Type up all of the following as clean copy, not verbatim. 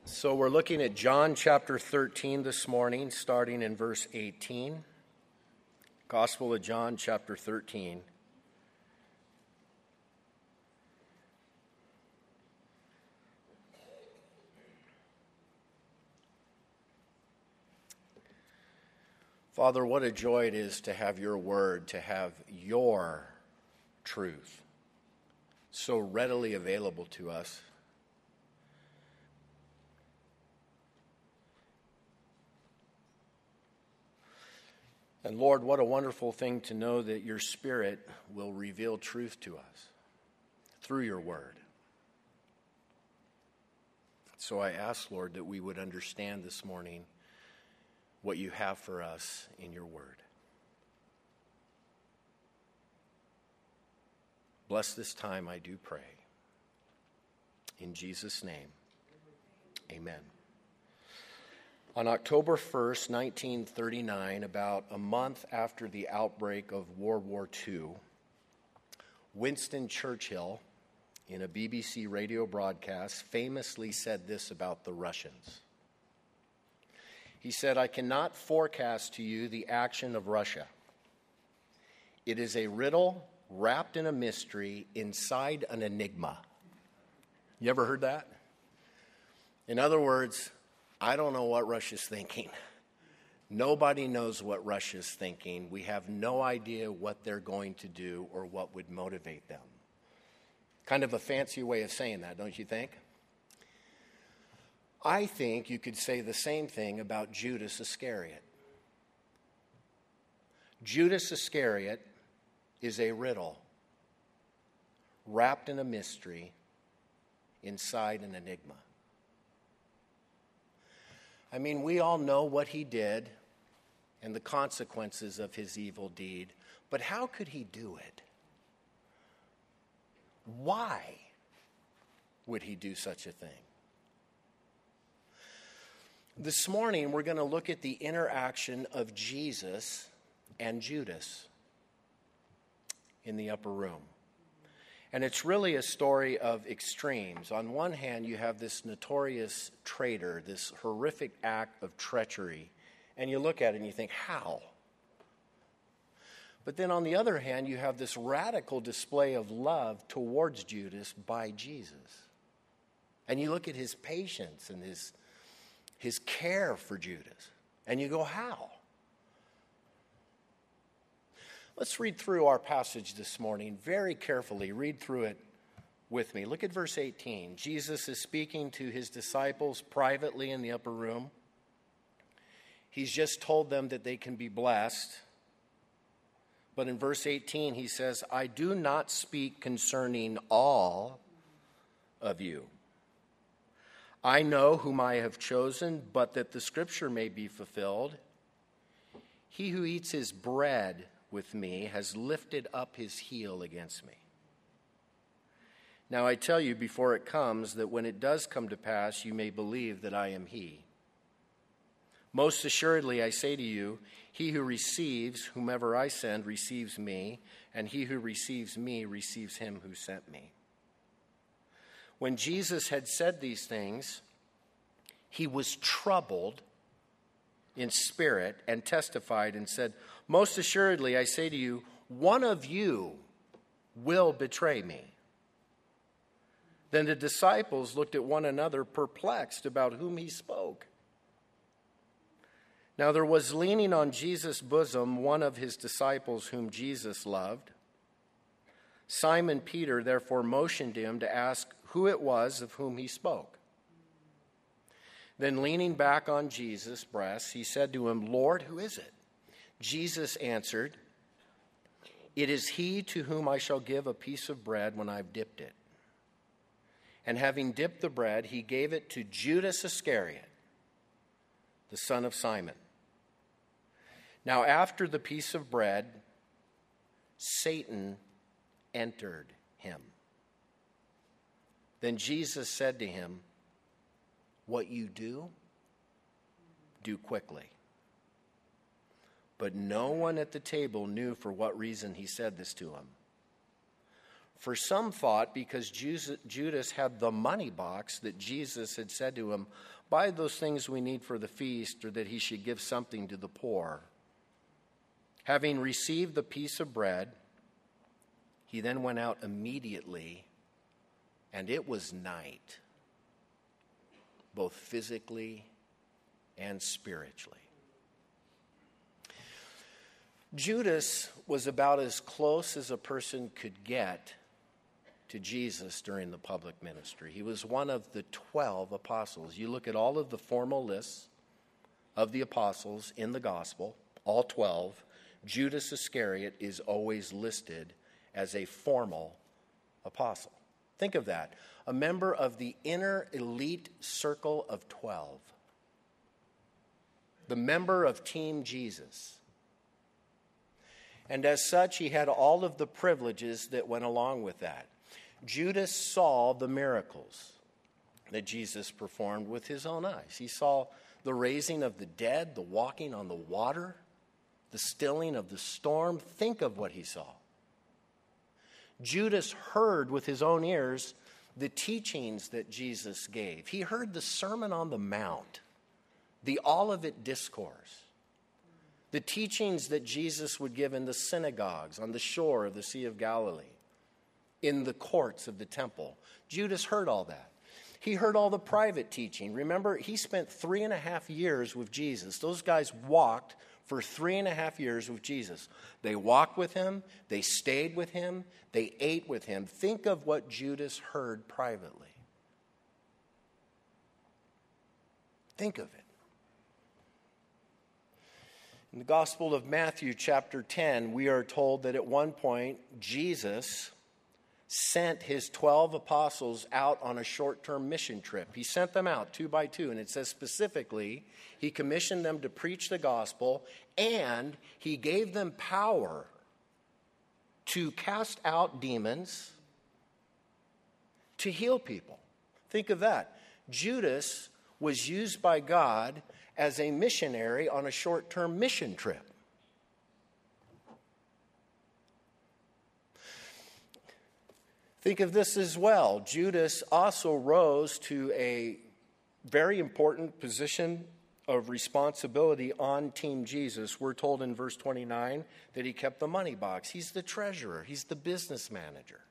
So we're looking at John chapter 13 this morning, starting in verse 18. Gospel of John chapter 13. Father, what a joy it is to have your word, to have your truth so readily available to us. And Lord, what a wonderful thing to know that your Spirit will reveal truth to us through your word. So I ask, Lord, that we would understand this morning what you have for us in your word. Bless this time, I do pray. In Jesus' name, amen. On October 1st, 1939, about a month after the outbreak of World War II, Winston Churchill, in a BBC radio broadcast, famously said this about the Russians. He said, "I cannot forecast to you the action of Russia. It is a riddle wrapped in a mystery inside an enigma." You ever heard that? In other words, I don't know what Russia's thinking. Nobody knows what Russia's thinking. We have no idea what they're going to do or what would motivate them. Kind of a fancy way of saying that, don't you think? I think you could say the same thing about Judas Iscariot. Judas Iscariot is a riddle wrapped in a mystery inside an enigma. I mean, we all know what he did and the consequences of his evil deed, but how could he do it? Why would he do such a thing? This morning, we're going to look at the interaction of Jesus and Judas in the upper room. And it's really a story of extremes. On one hand, you have this notorious traitor, this horrific act of treachery, and you look at it and you think, how? But then on the other hand, you have this radical display of love towards Judas by Jesus. And you look at his patience and his care for Judas, and you go, how? Let's read through our passage this morning very carefully. Read through it with me. Look at verse 18. Jesus is speaking to his disciples privately in the upper room. He's just told them that they can be blessed. But in verse 18, he says, "I do not speak concerning all of you. I know whom I have chosen, but that the scripture may be fulfilled. He who eats his bread with me has lifted up his heel against me. Now I tell you before it comes, that when it does come to pass, you may believe that I am he. Most assuredly I say to you, he who receives whomever I send receives me, and he who receives me receives him who sent me." When Jesus had said these things, he was troubled in spirit and testified and said, "Most assuredly, I say to you, one of you will betray me." Then the disciples looked at one another, perplexed about whom he spoke. Now there was leaning on Jesus' bosom one of his disciples whom Jesus loved. Simon Peter therefore motioned him to ask who it was of whom he spoke. Then leaning back on Jesus' breast, he said to him, "Lord, who is it?" Jesus answered, "It is he to whom I shall give a piece of bread when I've dipped it." And having dipped the bread, he gave it to Judas Iscariot, the son of Simon. Now after the piece of bread, Satan entered him. Then Jesus said to him, "What you do, do quickly." But no one at the table knew for what reason he said this to him. For some thought because Judas had the money box that Jesus had said to him, buy those things we need for the feast, or that he should give something to the poor. Having received the piece of bread, he then went out immediately, and it was night, both physically and spiritually. Judas was about as close as a person could get to Jesus during the public ministry. He was one of the 12 apostles. You look at all of the formal lists of the apostles in the gospel, all 12, Judas Iscariot is always listed as a formal apostle. Think of that. A member of the inner elite circle of 12. The member of Team Jesus. And as such, he had all of the privileges that went along with that. Judas saw the miracles that Jesus performed with his own eyes. He saw the raising of the dead, the walking on the water, the stilling of the storm. Think of what he saw. Judas heard with his own ears the teachings that Jesus gave. He heard the Sermon on the Mount, the Olivet Discourse, the teachings that Jesus would give in the synagogues on the shore of the Sea of Galilee, in the courts of the temple. Judas heard all that. He heard all the private teaching. Remember, he spent 3.5 years with Jesus. Those guys walked for 3.5 years with Jesus. They walked with him. They stayed with him. They ate with him. Think of what Judas heard privately. Think of it. In the Gospel of Matthew, chapter 10, we are told that at one point, Jesus sent his 12 apostles out on a short-term mission trip. He sent them out 2 by 2, and it says specifically, he commissioned them to preach the gospel, and he gave them power to cast out demons, to heal people. Think of that. Judas was used by God as a missionary on a short-term mission trip. Think of this as well. Judas also rose to a very important position of responsibility on Team Jesus. We're told in verse 29 that he kept the money box. He's the treasurer. He's the business manager.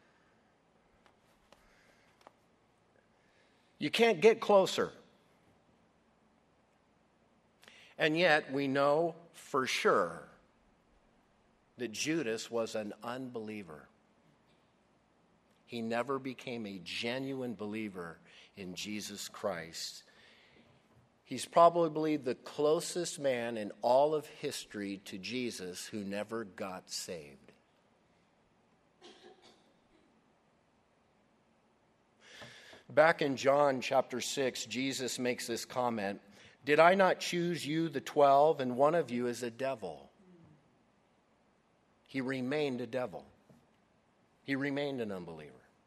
You can't get closer. And yet, we know for sure that Judas was an unbeliever. He never became a genuine believer in Jesus Christ. He's probably the closest man in all of history to Jesus who never got saved. Back in John chapter 6, Jesus makes this comment, "Did I not choose you, the 12, and one of you is a devil?" He remained a devil. He remained an unbeliever.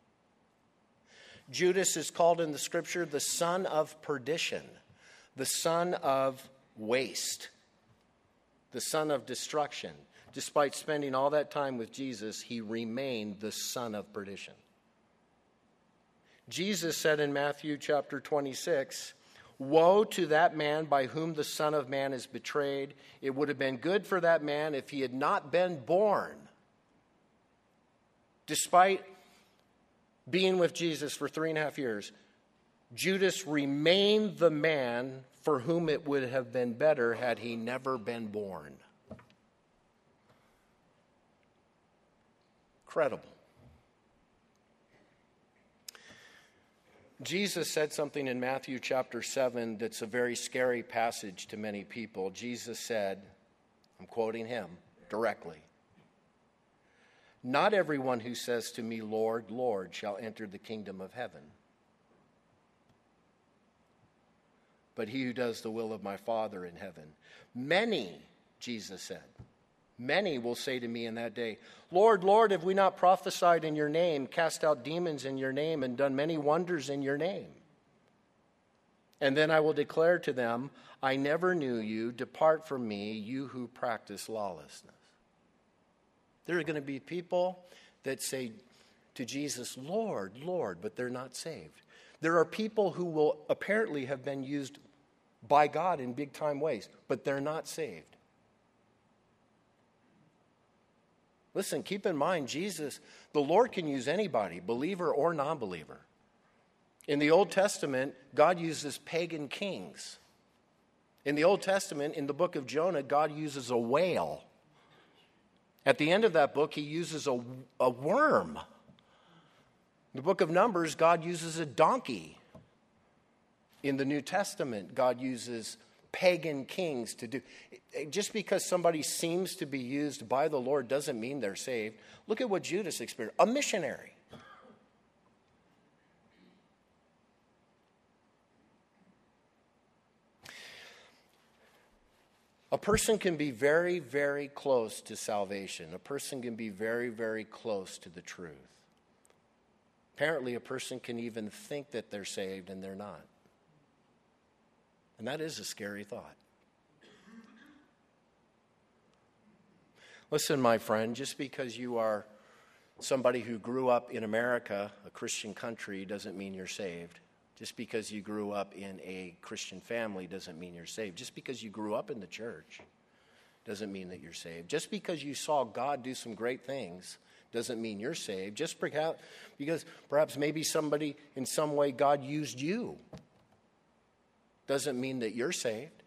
Judas is called in the scripture the son of perdition, the son of waste, the son of destruction. Despite spending all that time with Jesus, he remained the son of perdition. Jesus said in Matthew chapter 26, "Woe to that man by whom the Son of Man is betrayed. It would have been good for that man if he had not been born." Despite being with Jesus for 3.5 years, Judas remained the man for whom it would have been better had he never been born. Incredible. Jesus said something in Matthew chapter 7 that's a very scary passage to many people. Jesus said, I'm quoting him directly, "Not everyone who says to me, 'Lord, Lord,' shall enter the kingdom of heaven, but he who does the will of my Father in heaven. Many," Jesus said, "many will say to me in that day, 'Lord, Lord, have we not prophesied in your name, cast out demons in your name, and done many wonders in your name?' And then I will declare to them, 'I never knew you. Depart from me, you who practice lawlessness.'" There are going to be people that say to Jesus, "Lord, Lord," but they're not saved. There are people who will apparently have been used by God in big time ways, but they're not saved. Listen, keep in mind, Jesus, the Lord can use anybody, believer or non-believer. In the Old Testament, God uses pagan kings. In the Old Testament, in the book of Jonah, God uses a whale. At the end of that book, he uses a worm. In the book of Numbers, God uses a donkey. In the New Testament, God uses pagan kings to do. Just because somebody seems to be used by the Lord doesn't mean they're saved. Look at what Judas experienced. A missionary. A person can be very, very close to salvation. A person can be very, very close to the truth. Apparently, a person can even think that they're saved and they're not. And that is a scary thought. Listen, my friend, just because you are somebody who grew up in America, a Christian country, doesn't mean you're saved. Just because you grew up in a Christian family doesn't mean you're saved. Just because you grew up in the church doesn't mean that you're saved. Just because you saw God do some great things doesn't mean you're saved. Just because perhaps maybe somebody, in some way, God used you, doesn't mean that you're saved.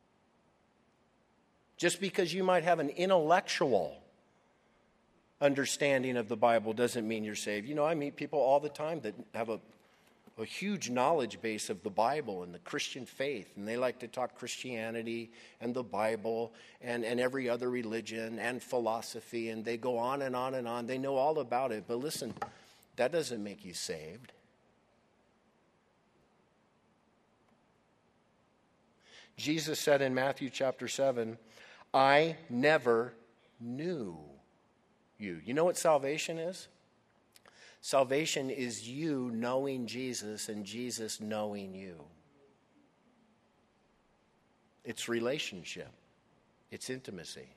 Just because you might have an intellectual understanding of the Bible doesn't mean you're saved. You know, I meet people all the time that have a huge knowledge base of the Bible and the Christian faith, and they like to talk Christianity and the Bible and every other religion and philosophy, and they go on and on and on. They know all about it, but listen, that doesn't make you saved. Jesus said in Matthew chapter 7, I never knew you. You know what salvation is? Salvation is you knowing Jesus and Jesus knowing you. It's relationship. It's intimacy.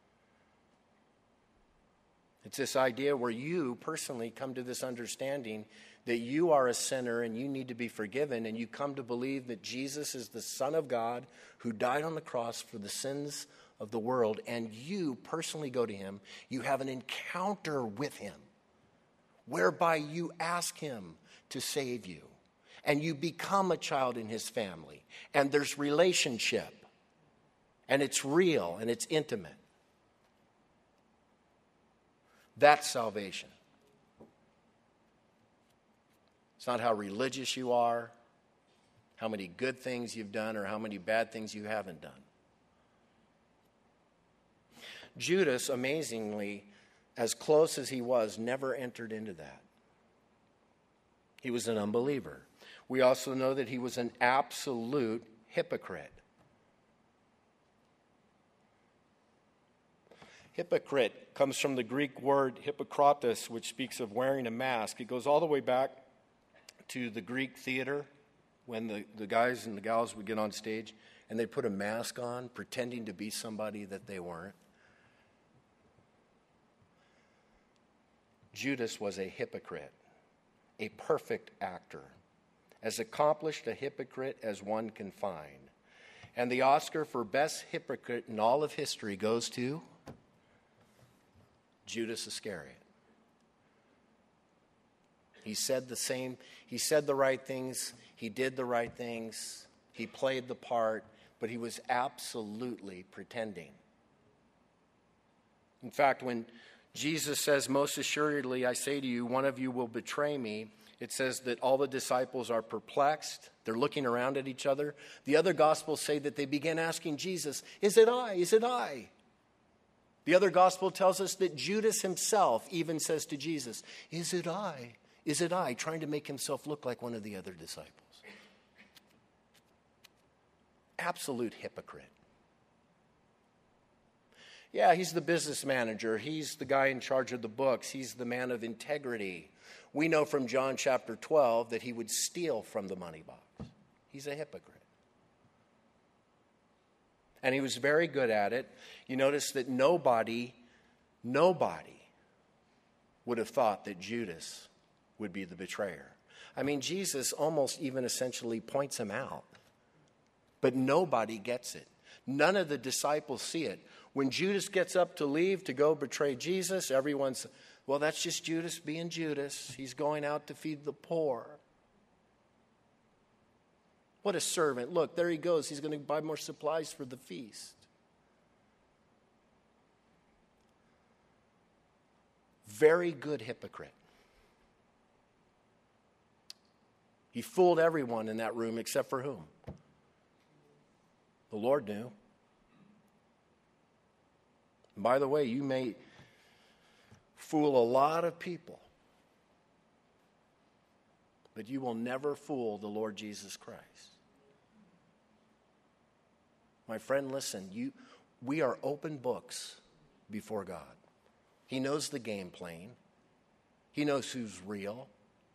It's this idea where you personally come to this understanding that you are a sinner and you need to be forgiven, and you come to believe that Jesus is the Son of God who died on the cross for the sins of the world, and you personally go to him. You have an encounter with him whereby you ask him to save you, and you become a child in his family, and there's relationship, and it's real and it's intimate. That's salvation. It's not how religious you are, how many good things you've done, or how many bad things you haven't done. Judas, amazingly, as close as he was, never entered into that. He was an unbeliever. We also know that he was an absolute hypocrite. Hypocrite comes from the Greek word hypokrates, which speaks of wearing a mask. It goes all the way back to the Greek theater when the guys and the gals would get on stage and they'd put a mask on, pretending to be somebody that they weren't. Judas was a hypocrite, a perfect actor, as accomplished a hypocrite as one can find. And the Oscar for best hypocrite in all of history goes to Judas Iscariot. He said the right things, he did the right things, he played the part, but he was absolutely pretending. In fact, when Jesus says, most assuredly, I say to you, one of you will betray me, it says that all the disciples are perplexed. They're looking around at each other. The other Gospels say that they began asking Jesus, is it I? Is it I? The other Gospel tells us that Judas himself even says to Jesus, is it I? Is it I? Trying to make himself look like one of the other disciples. Absolute hypocrite. Yeah, he's the business manager. He's the guy in charge of the books. He's the man of integrity. We know from John chapter 12 that he would steal from the money box. He's a hypocrite. And he was very good at it. You notice that nobody would have thought that Judas would be the betrayer. I mean, Jesus almost even essentially points him out. But nobody gets it. None of the disciples see it. When Judas gets up to leave to go betray Jesus, everyone's, well, that's just Judas being Judas. He's going out to feed the poor. What a servant. Look, there he goes. He's going to buy more supplies for the feast. Very good hypocrite. He fooled everyone in that room except for whom? The Lord knew. And by the way, you may fool a lot of people, but you will never fool the Lord Jesus Christ. My friend, listen, we are open books before God. He knows the game plan. He knows who's real.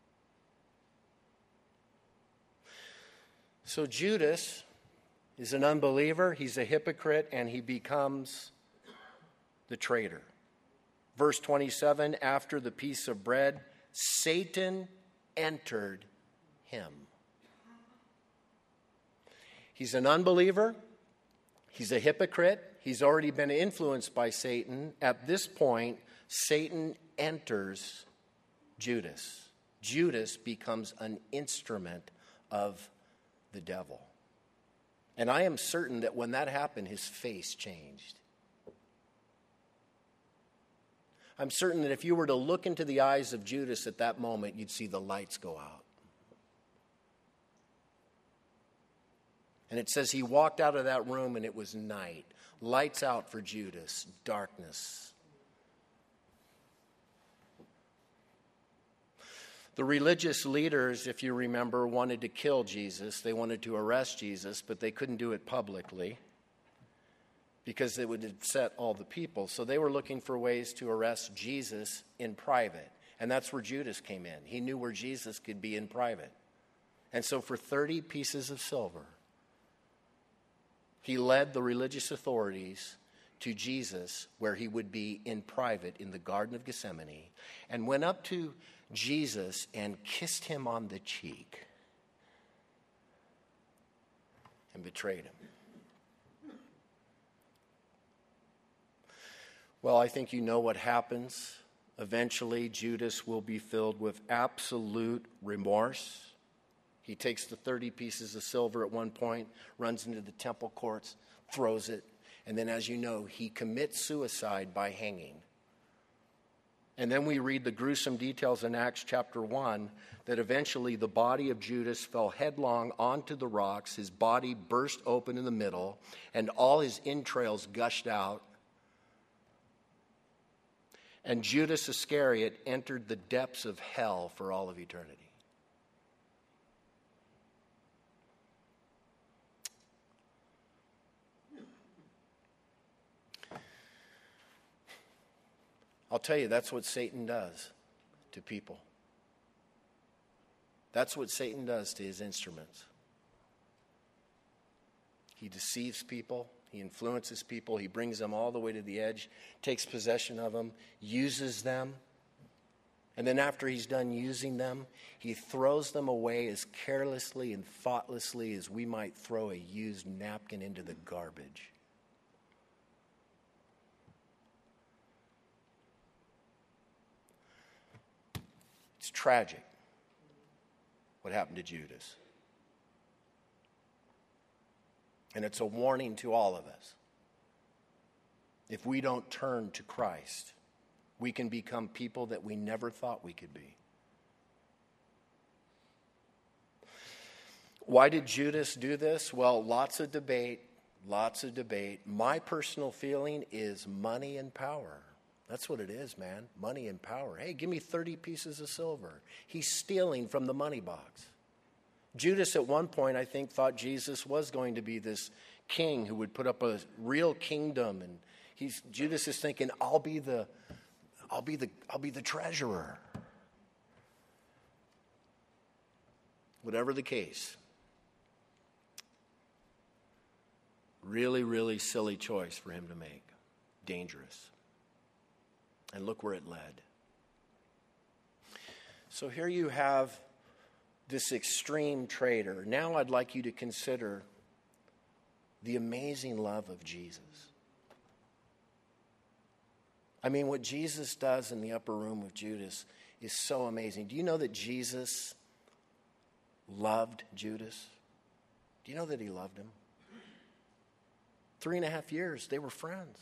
So Judas is an unbeliever, he's a hypocrite, and he becomes the traitor. Verse 27, after the piece of bread, Satan entered him. He's an unbeliever. He's a hypocrite. He's already been influenced by Satan. At this point, Satan enters Judas. Judas becomes an instrument of the devil. And I am certain that when that happened, his face changed. I'm certain that if you were to look into the eyes of Judas at that moment, you'd see the lights go out. And it says he walked out of that room and it was night. Lights out for Judas, darkness. The religious leaders, if you remember, wanted to kill Jesus. They wanted to arrest Jesus, but they couldn't do it publicly because it would upset all the people. So they were looking for ways to arrest Jesus in private. And that's where Judas came in. He knew where Jesus could be in private. And so for 30 pieces of silver, he led the religious authorities to Jesus where he would be in private in the Garden of Gethsemane and went up to Jesus and kissed him on the cheek and betrayed him. Well, I think you know what happens. Eventually, Judas will be filled with absolute remorse. He takes the 30 pieces of silver at one point, runs into the temple courts, throws it, and then, as you know, he commits suicide by hanging. And then we read the gruesome details in Acts chapter 1 that eventually the body of Judas fell headlong onto the rocks. His body burst open in the middle, and all his entrails gushed out. And Judas Iscariot entered the depths of hell for all of eternity. I'll tell you, that's what Satan does to people. That's what Satan does to his instruments. He deceives people. He influences people. He brings them all the way to the edge, takes possession of them, uses them. And then after he's done using them, he throws them away as carelessly and thoughtlessly as we might throw a used napkin into the garbage. It's tragic what happened to Judas. And it's a warning to all of us. If we don't turn to Christ, we can become people that we never thought we could be. Why did Judas do this? Well, lots of debate. My personal feeling is money and power. That's what it is, man. Money and power. Hey, give me 30 pieces of silver. He's stealing from the money box. Judas at one point, I think, thought Jesus was going to be this king who would put up a real kingdom, and Judas is thinking, I'll be the treasurer. Whatever the case, really, really silly choice for him to make. Dangerous. And look where it led. So here you have this extreme traitor. Now I'd like you to consider the amazing love of Jesus. I mean, what Jesus does in the upper room with Judas is so amazing. Do you know that Jesus loved Judas? Do you know that he loved him? 3.5 years, they were friends.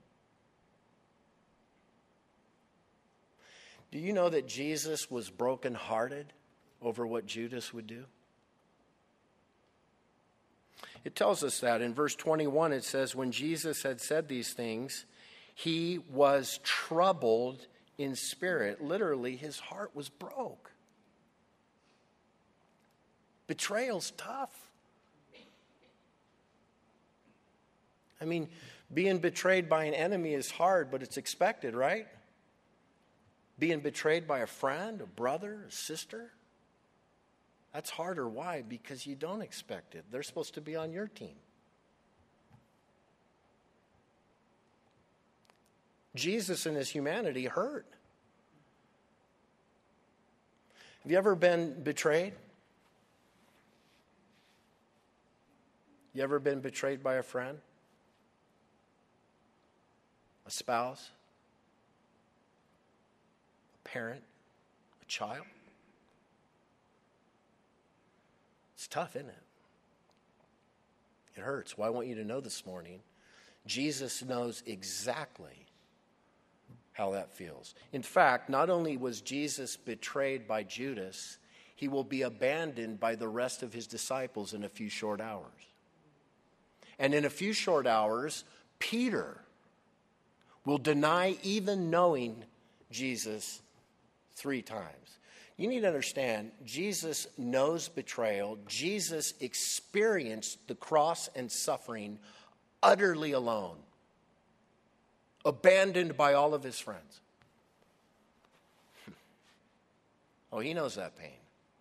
Do you know that Jesus was brokenhearted over what Judas would do? It tells us that in verse 21, it says, when Jesus had said these things, he was troubled in spirit. Literally, his heart was broke. Betrayal's tough. I mean, being betrayed by an enemy is hard, but it's expected, right? Being betrayed by a friend, a brother, a sister, that's harder. Why? Because you don't expect it. They're supposed to be on your team. Jesus in his humanity hurt. Have you ever been betrayed? You ever been betrayed by a friend? A spouse? A parent? A child? It's tough, isn't it? It hurts. Well, I want you to know this morning, Jesus knows exactly how that feels. In fact, not only was Jesus betrayed by Judas, he will be abandoned by the rest of his disciples in a few short hours. And in a few short hours, Peter will deny even knowing Jesus 3 times. You need to understand, Jesus knows betrayal. Jesus experienced the cross and suffering utterly alone, abandoned by all of his friends. Oh, he knows that pain.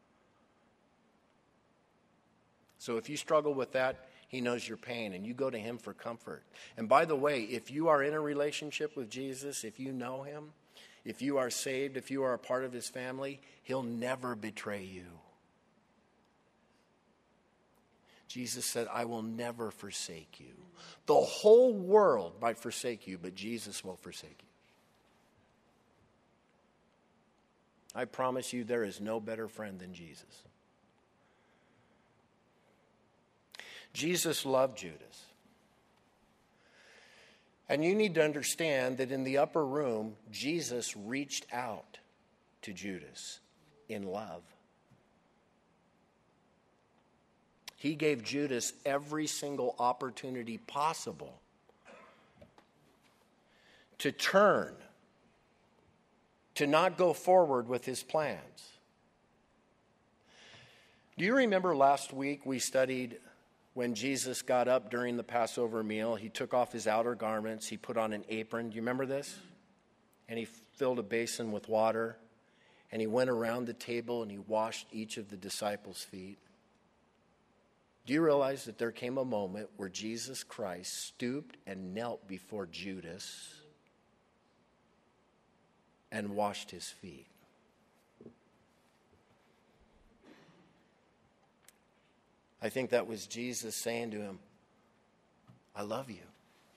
So if you struggle with that, he knows your pain, and you go to him for comfort. And by the way, if you are in a relationship with Jesus, if you know him, if you are saved, if you are a part of his family, he'll never betray you. Jesus said, I will never forsake you. The whole world might forsake you, but Jesus won't forsake you. I promise you, there is no better friend than Jesus. Jesus loved Judas. And you need to understand that in the upper room, Jesus reached out to Judas in love. He gave Judas every single opportunity possible to turn, to not go forward with his plans. Do you remember last week we studied when Jesus got up during the Passover meal? He took off his outer garments. He put on an apron. Do you remember this? And he filled a basin with water. And he went around the table and he washed each of the disciples' feet. Do you realize that there came a moment where Jesus Christ stooped and knelt before Judas and washed his feet? I think that was Jesus saying to him, I love you.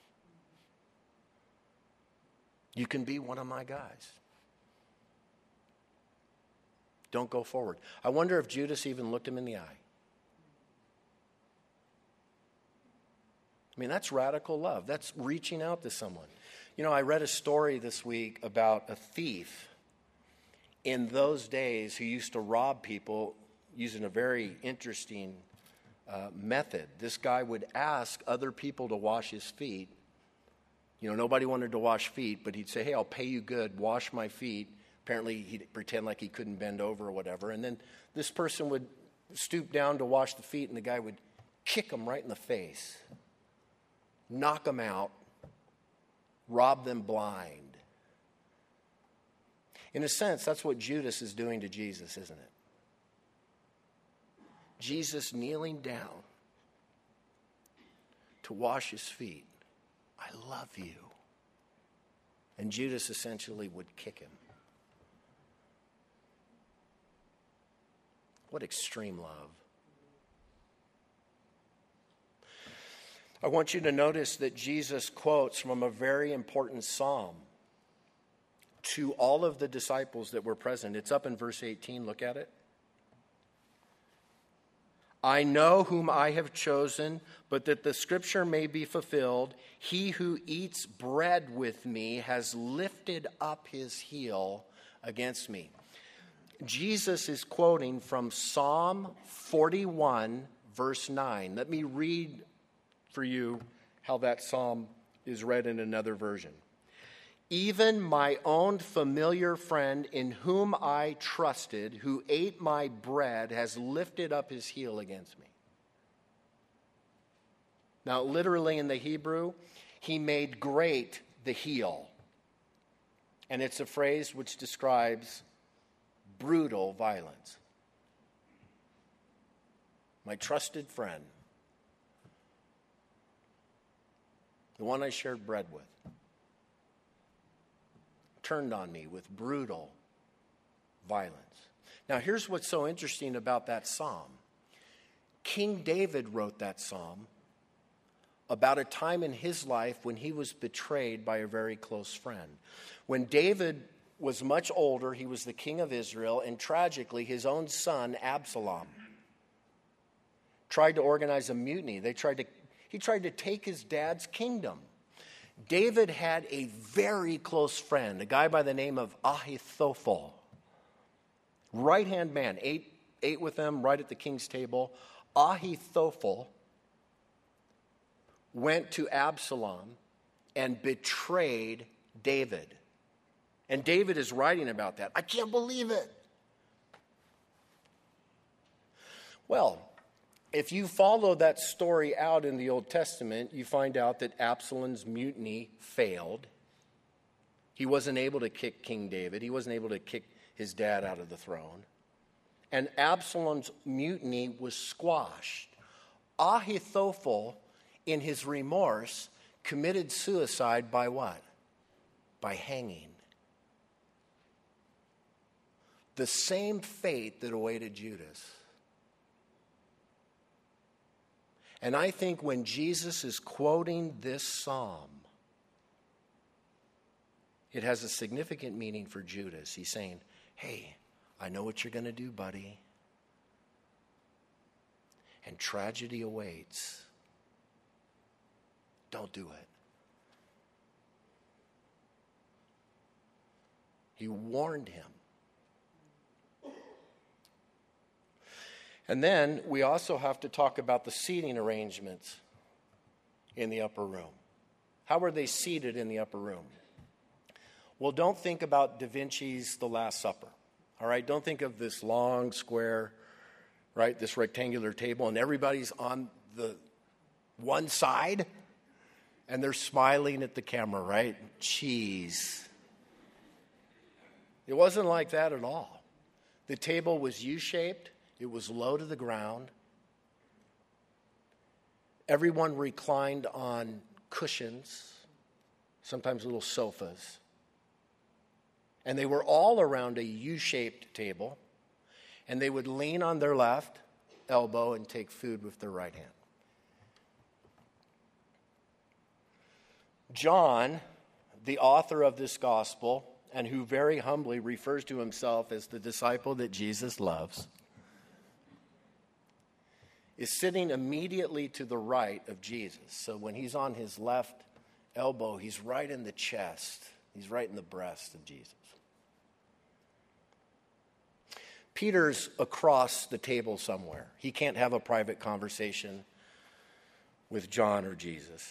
You can be one of my guys. Don't go forward. I wonder if Judas even looked him in the eye. I mean, that's radical love. That's reaching out to someone. You know, I read a story this week about a thief in those days who used to rob people using a very interesting method. This guy would ask other people to wash his feet. You know, nobody wanted to wash feet, but he'd say, hey, I'll pay you good, wash my feet. Apparently, he'd pretend like he couldn't bend over or whatever. And then this person would stoop down to wash the feet, and the guy would kick him right in the face, knock them out, rob them blind. In a sense, that's what Judas is doing to Jesus, isn't it? Jesus kneeling down to wash his feet. I love you. And Judas essentially would kick him. What extreme love. I want you to notice that Jesus quotes from a very important psalm to all of the disciples that were present. It's up in verse 18. Look at it. I know whom I have chosen, but that the scripture may be fulfilled, he who eats bread with me has lifted up his heel against me. Jesus is quoting from Psalm 41, verse 9. Let me read for you how that psalm is read in another version. Even my own familiar friend in whom I trusted, who ate my bread, has lifted up his heel against me. Now, literally in the Hebrew, he made great the heel. And it's a phrase which describes brutal violence. My trusted friend, the one I shared bread with, turned on me with brutal violence. Now, here's what's so interesting about that psalm. King David wrote that psalm about a time in his life when he was betrayed by a very close friend. When David was much older, he was the king of Israel, and tragically, his own son, Absalom, tried to organize a mutiny. He tried to take his dad's kingdom. David had a very close friend, a guy by the name of Ahithophel. Right-hand man, ate with them right at the king's table. Ahithophel went to Absalom and betrayed David. And David is writing about that. I can't believe it. Well, if you follow that story out in the Old Testament, you find out that Absalom's mutiny failed. He wasn't able to kick King David. He wasn't able to kick his dad out of the throne. And Absalom's mutiny was squashed. Ahithophel, in his remorse, committed suicide by what? By hanging. The same fate that awaited Judas. And I think when Jesus is quoting this psalm, it has a significant meaning for Judas. He's saying, hey, I know what you're going to do, buddy. And tragedy awaits. Don't do it. He warned him. And then we also have to talk about the seating arrangements in the upper room. How were they seated in the upper room? Well, don't think about Da Vinci's The Last Supper. All right, don't think of this long square, right, this rectangular table, and everybody's on the one side, and they're smiling at the camera, right? Cheese. It wasn't like that at all. The table was U-shaped. It was low to the ground. Everyone reclined on cushions, sometimes little sofas. And they were all around a U-shaped table. And they would lean on their left elbow and take food with their right hand. John, the author of this gospel, and who very humbly refers to himself as the disciple that Jesus loves, is sitting immediately to the right of Jesus. So when he's on his left elbow, he's right in the chest. He's right in the breast of Jesus. Peter's across the table somewhere. He can't have a private conversation with John or Jesus.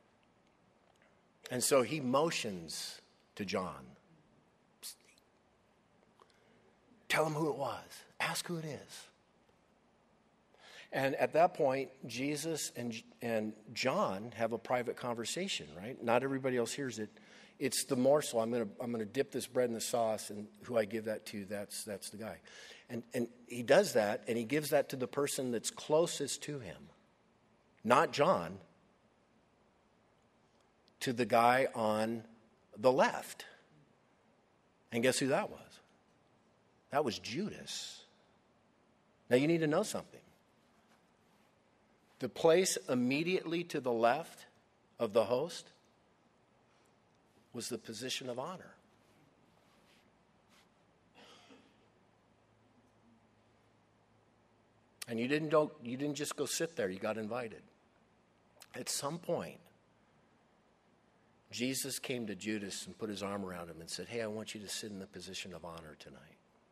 And so he motions to John. Tell him who it was. Ask who it is. And at that point, Jesus and John have a private conversation, right? Not everybody else hears it. It's the morsel. I'm gonna dip this bread in the sauce, and who I give that to, that's the guy. And he does that, and he gives that to the person that's closest to him. Not John, to the guy on the left. And guess who that was? That was Judas. Now you need to know something. The place immediately to the left of the host was the position of honor. And you didn't just go sit there, you got invited. At some point, Jesus came to Judas and put his arm around him and said, "Hey, I want you to sit in the position of honor tonight.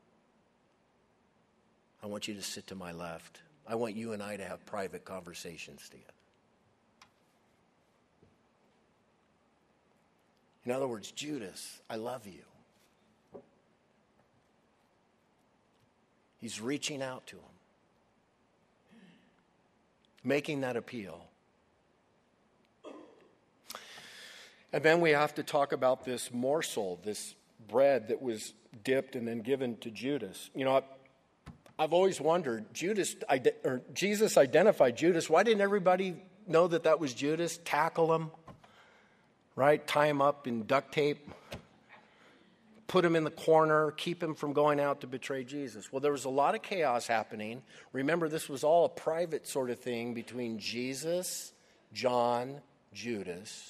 I want you to sit to my left. I want you and I to have private conversations together." In other words, Judas, I love you. He's reaching out to him, making that appeal. And then we have to talk about this morsel, this bread that was dipped and then given to Judas. You know, I've always wondered, Jesus identified Judas. Why didn't everybody know that was Judas? Tackle him, right? Tie him up in duct tape, put him in the corner, keep him from going out to betray Jesus. Well, there was a lot of chaos happening. Remember, this was all a private sort of thing between Jesus, John, Judas.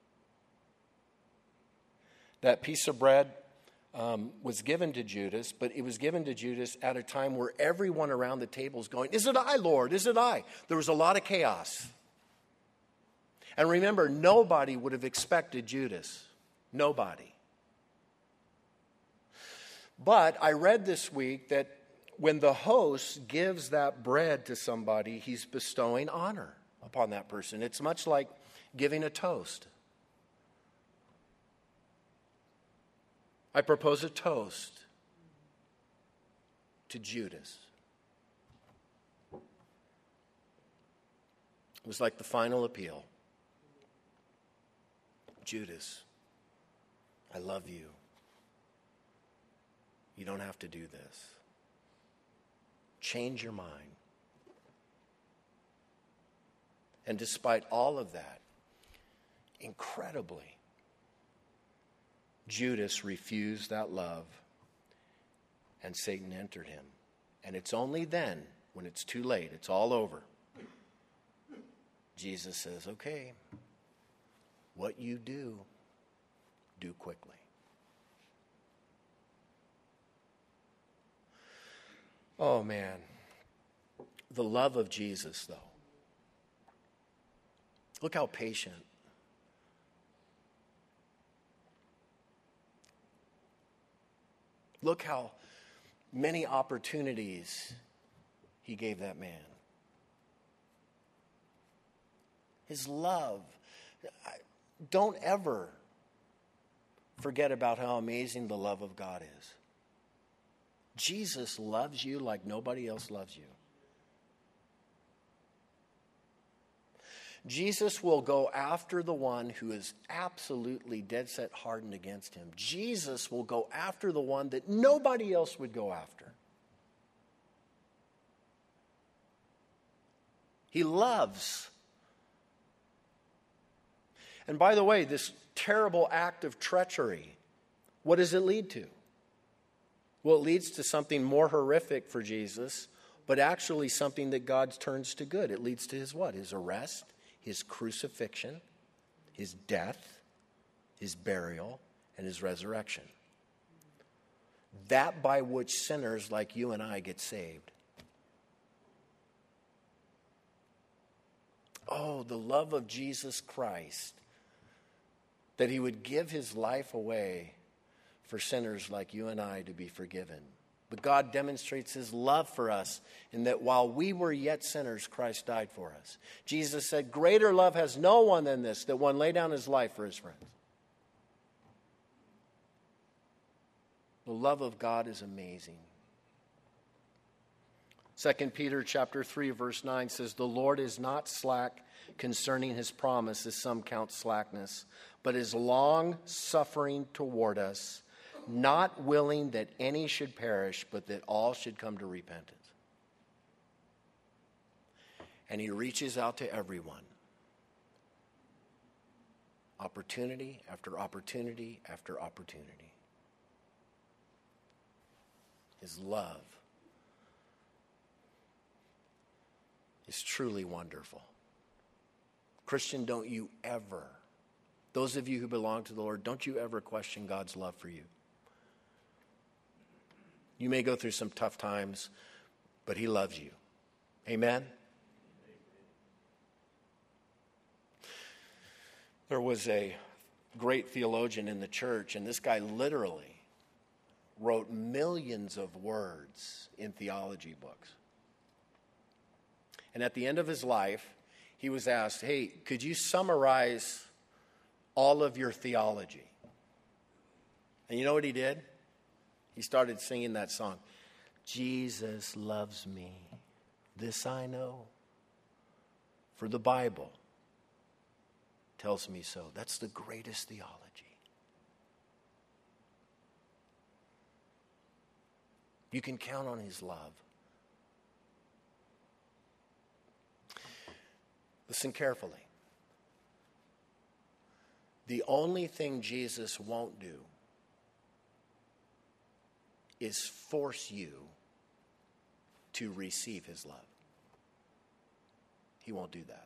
That piece of bread was given to Judas, but it was given to Judas at a time where everyone around the table is going, "Is it I, Lord? Is it I?" There was a lot of chaos. And remember, nobody would have expected Judas. Nobody. But I read this week that when the host gives that bread to somebody, he's bestowing honor upon that person. It's much like giving a toast. I propose a toast to Judas. It was like the final appeal. Judas, I love you. You don't have to do this. Change your mind. And despite all of that, incredibly, Judas refused that love, and Satan entered him. And it's only then, when it's too late, it's all over, Jesus says, "Okay, what you do quickly." Oh, man. The love of Jesus, though. Look how patient. Look how many opportunities he gave that man. His love. Don't ever forget about how amazing the love of God is. Jesus loves you like nobody else loves you. Jesus will go after the one who is absolutely dead set hardened against him. Jesus will go after the one that nobody else would go after. He loves. And by the way, this terrible act of treachery, what does it lead to? Well, it leads to something more horrific for Jesus, but actually something that God turns to good. It leads to his what? His arrest, his crucifixion, his death, his burial, and his resurrection. That by which sinners like you and I get saved. Oh, the love of Jesus Christ, that he would give his life away for sinners like you and I to be forgiven. But God demonstrates his love for us in that while we were yet sinners, Christ died for us. Jesus said, "Greater love has no one than this, that one lay down his life for his friends." The love of God is amazing. 2 Peter chapter 3, verse 9 says, "The Lord is not slack concerning his promise, as some count slackness, but is long-suffering toward us, not willing that any should perish, but that all should come to repentance." And he reaches out to everyone. Opportunity after opportunity after opportunity. His love is truly wonderful. Christian, don't you ever, those of you who belong to the Lord, don't you ever question God's love for you. You may go through some tough times, but he loves you. Amen? There was a great theologian in the church, and this guy literally wrote millions of words in theology books. And at the end of his life, he was asked, hey, could you summarize all of your theology? And you know what he did? He started singing that song. Jesus loves me, this I know, for the Bible tells me so. That's the greatest theology. You can count on his love. Listen carefully. The only thing Jesus won't do is force you to receive his love. He won't do that.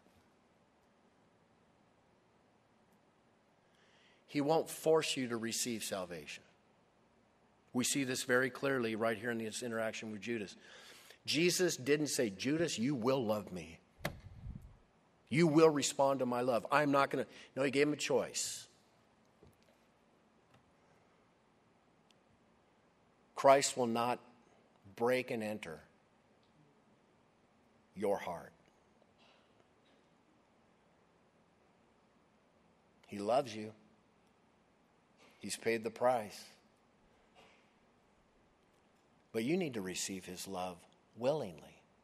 He won't force you to receive salvation. We see this very clearly right here in this interaction with Judas. Jesus didn't say, Judas, you will love me. You will respond to my love. I'm not going to. No, he gave him a choice. Christ will not break and enter your heart. He loves you. He's paid the price. But you need to receive his love willingly.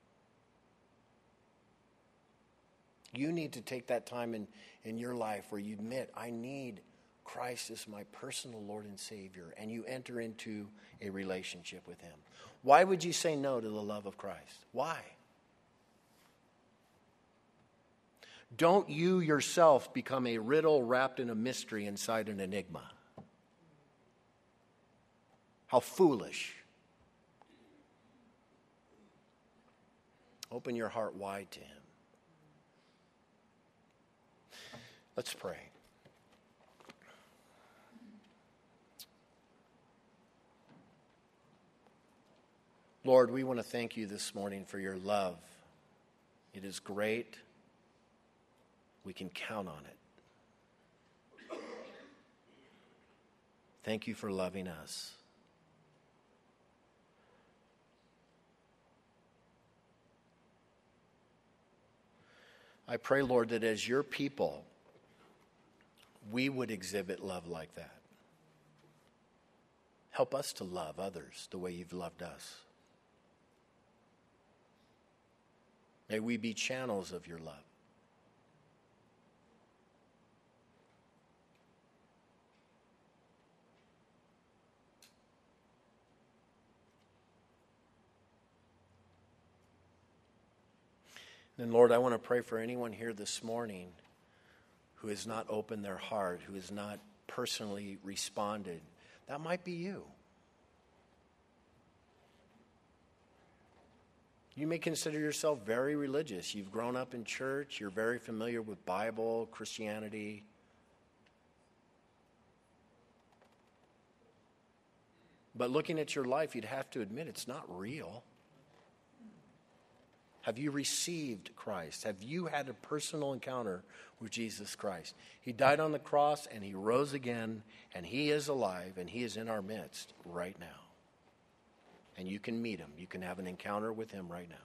You need to take that time in your life where you admit, I need Christ as my personal Lord and Savior, and you enter into a relationship with him. Why would you say no to the love of Christ? Why? Don't you yourself become a riddle wrapped in a mystery inside an enigma. How foolish. Open your heart wide to him. Let's pray. Lord, we want to thank you this morning for your love. It is great. We can count on it. Thank you for loving us. I pray, Lord, that as your people, we would exhibit love like that. Help us to love others the way you've loved us. May we be channels of your love. And Lord, I want to pray for anyone here this morning who has not opened their heart, who has not personally responded. That might be you. You may consider yourself very religious. You've grown up in church. You're very familiar with Bible, Christianity. But looking at your life, you'd have to admit it's not real. Have you received Christ? Have you had a personal encounter with Jesus Christ? He died on the cross and he rose again, and he is alive and he is in our midst right now. And you can meet him. You can have an encounter with him right now.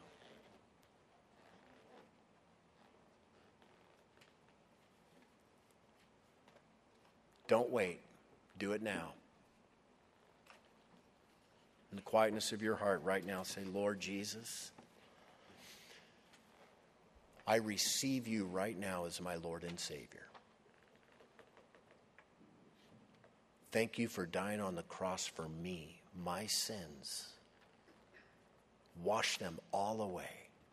Don't wait. Do it now. In the quietness of your heart right now, say, Lord Jesus, I receive you right now as my Lord and Savior. Thank you for dying on the cross for me, my sins. Wash them all away.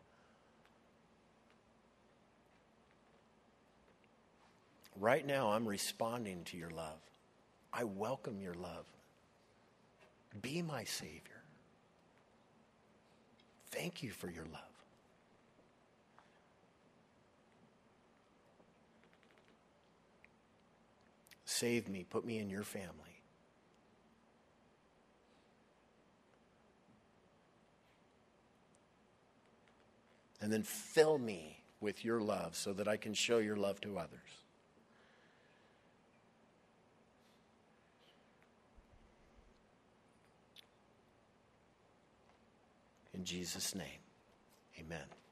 Right now, I'm responding to your love. I welcome your love. Be my Savior. Thank you for your love. Save me. Put me in your family. And then fill me with your love so that I can show your love to others. In Jesus' name, amen.